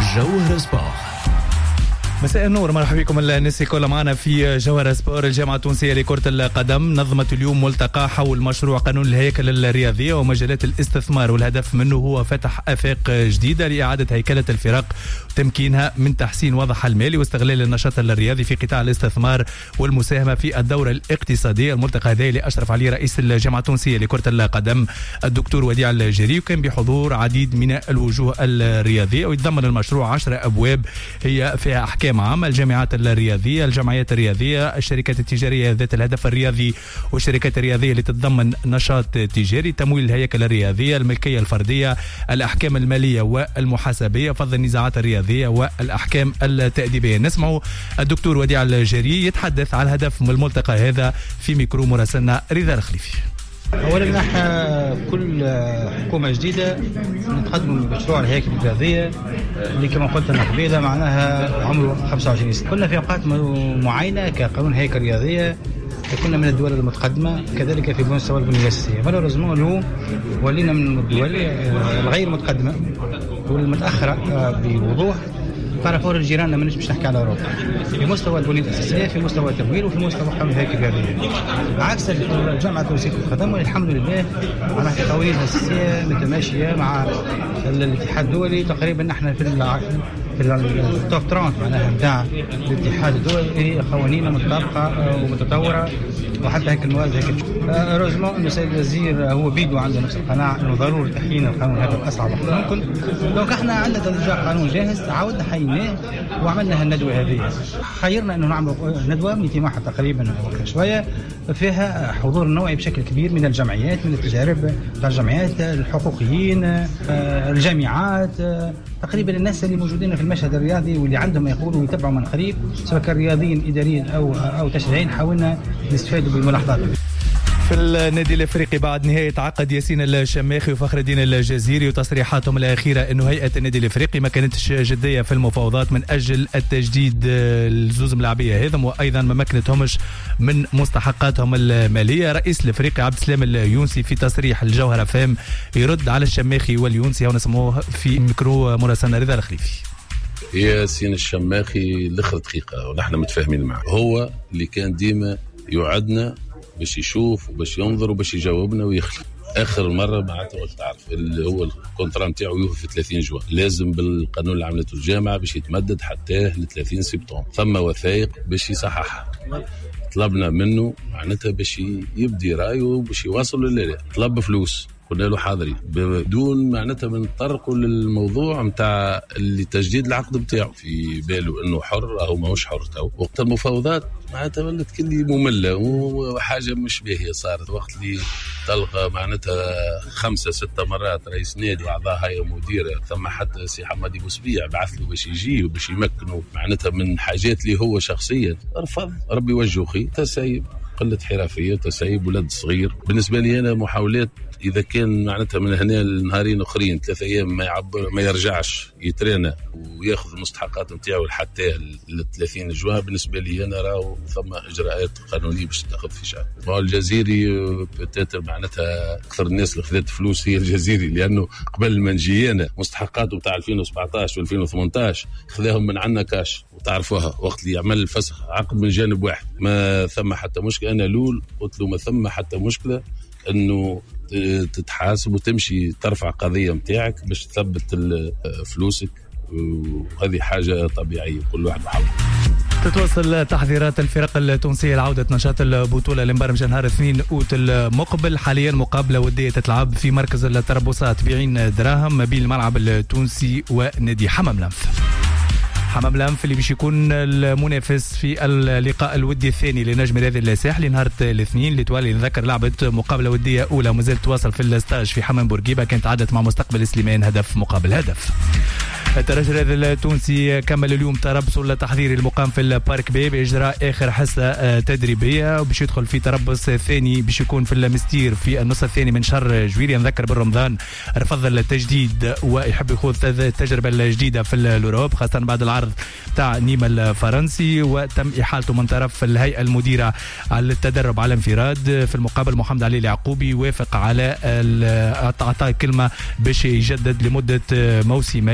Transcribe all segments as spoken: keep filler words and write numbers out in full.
جوهر سبور. مساء النور، مرحبا بكم الناس الكل معنا في جوهر سبور. الجامعة التونسية لكرة القدم نظمت اليوم ملتقى حول مشروع قانون الهيكل الرياضية ومجالات الاستثمار، والهدف منه هو فتح آفاق جديدة لإعادة هيكلة الفرق وتمكينها من تحسين وضعها المالي واستغلال النشاط الرياضي في قطاع الاستثمار والمساهمة في الدورة الاقتصادية. الملتقى هذا اللي أشرف عليه رئيس الجامعة التونسية لكرة القدم الدكتور وديع الجري، وكان بحضور عديد من الوجوه الرياضية، ويتضمن المشروع عشر أبواب هي فيها أحكام عامة: الجامعات الرياضية، الجمعيات الرياضية، الشركات التجارية ذات الهدف الرياضي والشركات الرياضية اللي تتضمن نشاط تجاري، تمويل الهيكل الرياضية، الملكية الفردية، الأحكام المالية والمحاسبية، فض النزاعات الرياضية والأحكام التأديبية. نسمع الدكتور وديع الجري يتحدث عن الهدف من الملتقى هذا في ميكرو مراسلنا رضا الخليفي. اولا نحن كل حكومه جديده نتقدم بمشروع الهيكل الرياضيه اللي كما قلت انا قبيله معناها عمره خمسة وعشرين سنه. كنا في اوقات معينه كقانون هيكل رياضيه كنا من الدول المتقدمه، كذلك في مستوى البنيه الاساسيه. فالرزمون اليوم ولينا من الدول الغير متقدمه والمتاخره بوضوح. تعرفوا الجيران مانيش باش نحكي على اوروبا في مستوى البنيه الاساسيه، في مستوى التمويل، وفي مستوى قانون الهيكل الرياضيه. عكس الجامعه التونسيه للقدم والحمد لله معناها في قوانين اساسيه متماشيه مع الاتحاد الدولي. تقريبا نحن في في التوب ثلاثين معناها نتاع الاتحاد الدولي، قوانين متطابقه ومتطوره، وحتى هيك المواد هيك. روزمون انه السيد الوزير هو بيدو عنده نفس القناعه انه ضروري تحيين القانون هذا باصعب وقت ممكن. دونك احنا عندنا ترجع قانون جاهز، عاودنا حيناه وعملنا الندوه هذه. خيرنا انه نعمل ندوه مئتين واحد تقريبا وقت شويه، فيها حضور نوعي بشكل كبير من الجمعيات، من التجارب تاع الجمعيات، الحقوقيين، الجامعات، تقريبا الناس اللي موجودين في المشهد الرياضي واللي عندهم ما يقولوا ويتبعوا من قريب سواء كان رياضيين اداريين او او تشريعيين. حاولنا نستفادوا بالملاحظات. في النادي الافريقي بعد نهايه عقد ياسين الشماخي وفخر الدين الجزيري وتصريحاتهم الاخيره انه هيئه النادي الافريقي ما كانتش جديه في المفاوضات من اجل التجديد لزوز ملاعبيه هذم، وايضا ما مكنتهمش من مستحقاتهم الماليه. رئيس الافريقي عبد السلام اليونسي في تصريح الجوهره فام يرد على الشماخي واليونسي، ونسموه في ميكرو مراسلنا رضا الخليفي. ياسين الشماخي الاخر دقيقه ونحن متفاهمين معه، هو اللي كان ديما يوعدنا باش يشوف وباش ينظر وباش يجاوبنا ويخلق. اخر مره معناتها تعرف اللي هو الكونترا نتاعو يوفي في ثلاثين جوان، لازم بالقانون اللي عملته الجامعه باش يتمدد حتى ل ثلاثين سبتمبر. ثم وثائق باش يصححها، طلبنا منه معناتها باش يبدي رايه باش يواصل ولا لا. طلب فلوس قلنا له حاضرين بدون معناتها من نطرقوا للموضوع نتاع اللي تجديد العقد نتاعو، في باله انه حر او ماهوش حر. تو وقت المفاوضات معناتها ولات كلي ممله وحاجه مش باهيه صارت. وقت اللي تلقى معناتها خمسه سته مرات رئيس نادي واعضاء هيئه مديره، ثم حتى سي حمادي بوسبيع بعث له باش يجي وباش يمكنه معناتها من حاجات اللي هو شخصيا رفض. ربي يوجهه خير. تسيب، قله حرفيه، تسيب ولد صغير. بالنسبه لي انا محاولات إذا كان معناتها من هنا لنهارين أخرين ثلاثة أيام ما يعبر ما يرجعش يترينا وياخذ المستحقات نتاعو حتى ل ثلاثين جوان، بالنسبة لي أنا راهو ثم إجراءات قانونية باش تاخذ في شأن. الجزيري بتاتر معناتها أكثر الناس اللي خذت فلوس هي الجزيري، لأنه قبل ما نجي أنا مستحقاته بتاع ألفين وسبعطاش وألفين وثمانطاش خذاهم من عنا كاش وتعرفوها. وقت اللي يعمل الفسخ عقد من جانب واحد ما ثم حتى مشكلة. أنا لول قلت له ما ثم حتى مشكلة انه تتحاسب وتمشي ترفع قضيه نتاعك باش تثبت فلوسك، وهذه حاجه طبيعيه كل واحد بحاول. تتواصل تحذيرات الفرق التونسيه لعوده نشاط البطوله المبرمجه نهار اثنين اوت المقبل. حاليا مقابله وديه تتلعب في مركز التربصات بعين دراهم ما بين الملعب التونسي ونادي حمام لنف. حمام لنف اللي باش يكون المنافس في اللقاء الودي الثاني لنجم رياضي الساحلي نهار الاثنين اللي توالي. نذكر لعبت مقابله وديه اولى ومازالت تواصل في الاستاج في حمام بورقيبه، كانت عادت مع مستقبل سليمان هدف مقابل هدف. الترجي الرياضي التونسي كمل اليوم تربصه التحضيري المقام في البارك بي باجراء اخر حصه تدريبيه، وباش يدخل في تربص ثاني باش يكون في المستير في النصف الثاني من شهر جويليا. نذكر بالرمضان رفض التجديد ويحب يخوض التجربه الجديده في الاوروب، خاصه بعد العرض تاع نيما الفرنسي، وتم احالته من طرف الهيئه المديره على التدرب على انفراد. في المقابل محمد علي اليعقوبي وافق على اعطاء كلمه باش يجدد لمده موسمين،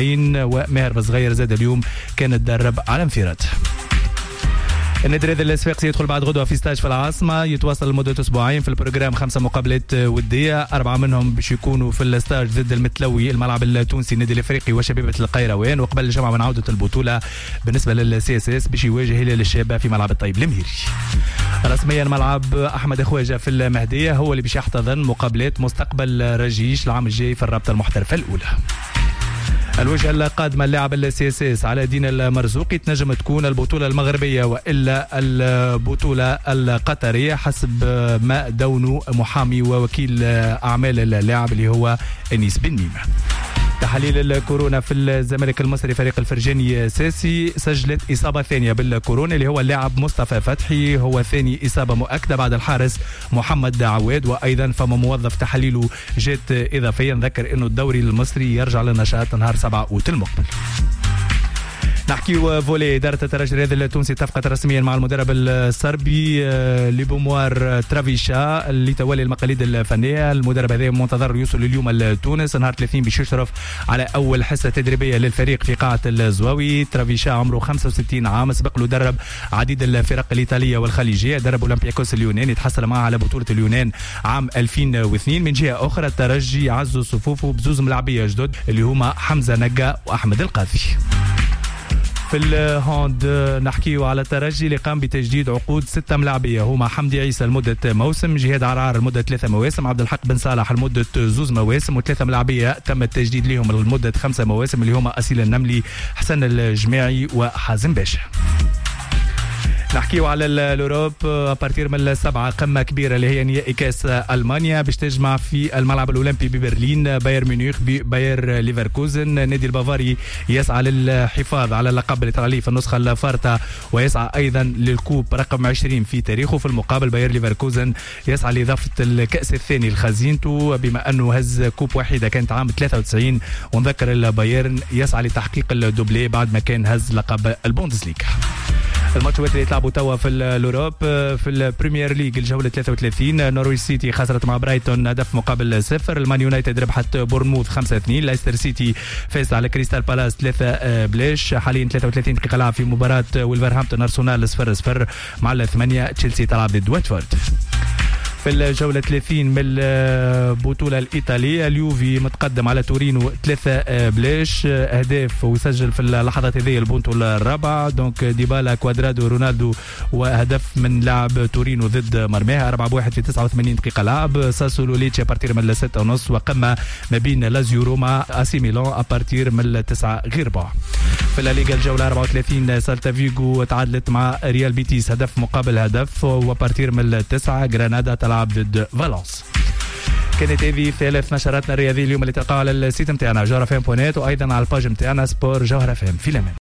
وماهر بصغير زاد اليوم كان تدرب على انفراد. النادي الرياضي الصفاقسي يدخل بعد غدوه في ستاج في العاصمه، يتواصل لمده اسبوعين في البروجرام خمسه مقابلات وديه، اربعه منهم باش يكونوا في الستاج ضد المتلوي الملعب التونسي النادي الافريقي وشبيبه القيروان، وقبل الجمعه من عوده البطوله بالنسبه للسي اس اس باش يواجه هلال الشابه في ملعب الطيب المهيري. رسميا ملعب احمد خواجه في المهديه هو اللي باش يحتضن مقابلات مستقبل رجيش العام الجاي في الرابطه المحترفه الاولى. الوجهه القادمه اللاعب السي اس اس على دين المرزوقي تنجم تكون البطوله المغربيه والا البطوله القطريه حسب ما دونه محامي ووكيل اعمال اللاعب اللي هو انيس بن ميمه. تحاليل الكورونا في الزمالك المصري فريق الفرجاني ساسي سجلت إصابة ثانية بالكورونا اللي هو اللاعب مصطفى فتحي، هو ثاني إصابة مؤكدة بعد الحارس محمد عواد، وأيضا فما موظف تحاليله جات إضافيا ذكر أنه الدوري المصري يرجع للنشاط نهار سبعة أوت المقبل. نحكيو فولي. إدارة الترجي الرياضي التونسي اتفقت رسميا مع المدرب الصربي ليبوموار ترافيشا لتولي المقاليد الفنية. المدرب هذا منتظر يوصل اليوم لتونس نهار ثلاثين باش يشرف على أول حصة تدريبية للفريق في قاعة الزواوي. ترافيشا عمره خمسة وستين عام، سبق له درب عديد الفرق الإيطالية والخليجية، درب أولمبياكوس اليوناني، تحصل معه على بطولة اليونان عام ألفين واثنين. من جهة أخرى الترجي عزوا صفوفه بزوز ملاعبية جدد اللي هما حمزة نقا وأحمد القاضي. في الهاند نحكيو على الترجي اللي قام بتجديد عقود ستة ملاعبية هما حمدي عيسى لمدة موسم، جهاد عرعار لمدة ثلاثة مواسم، عبد الحق بن صالح لمدة زوز مواسم، وثلاثة ملاعبية تم التجديد لهم لمدة خمسة مواسم اللي هما أسيل النملي، حسن الجماعي وحازم باشا. نحكيو على الأوروب أبارتير من السبعة قمة كبيرة اللي هي نهائي كاس ألمانيا باش تجمع في الملعب الأولمبي ببرلين باير ميونخ بباير ليفركوزن. النادي البافاري يسعى للحفاظ على اللقب الإيطالي في النسخة الفارطة ويسعى أيضا للكوب رقم عشرين في تاريخه. في المقابل باير ليفركوزن يسعى لإضافة الكأس الثاني لخزينته بما أنه هز كوب واحدة كانت عام ثلاثة وتسعين، ونذكر البايرن يسعى لتحقيق الدوبلي بعد ما كان هز لقب البوندسليغا. الماتشات اللي يتلعبوا توا في الاوروب في البريمير ليج الجوله ثلاثة وثلاثين نورويتش سيتي خسرت مع برايتون هدف مقابل صفر، المان يونايتد ربحت بورنموث خمسة اثنين، لايستر سيتي فاز على كريستال بالاس ثلاثة بلاش. حاليا ثلاثة وثلاثين دقيقه لعب في مباراه ولفرهامبتون ارسنال صفر صفر، مع الثمانيه تشيلسي تلعب ضد واتفورد. في الجولة ثلاثين من البطولة الإيطالية اليوفي متقدم على تورينو ثلاثة بلاش أهداف، ويسجل في اللحظات هذه البونتو الرابع دونك ديبالا كوادرادو رونالدو، وهدف من لاعب تورينو ضد مرماها أربعة واحد في تسعة وثمانين دقيقة لعب. ساسولو ليتشي أبارتير من الستة ونص، وقمة ما بين لازيو روما أسي ميلان أبارتير من التسعة غير ربع. في الليغا الجولة أربعة وثلاثين سالتا فيغو تعادلت مع ريال بيتيس هدف مقابل هدف، وأبارتير من التسعة غرانادا تلعب ضد فالنس. كانت هذه ثلاث نشراتنا الرياضية اليوم اللي تلقاها على السيت متاعنا جوهر اف ام بوينت، وايضا على الباج متاعنا سبور جوهر اف ام. في الامان.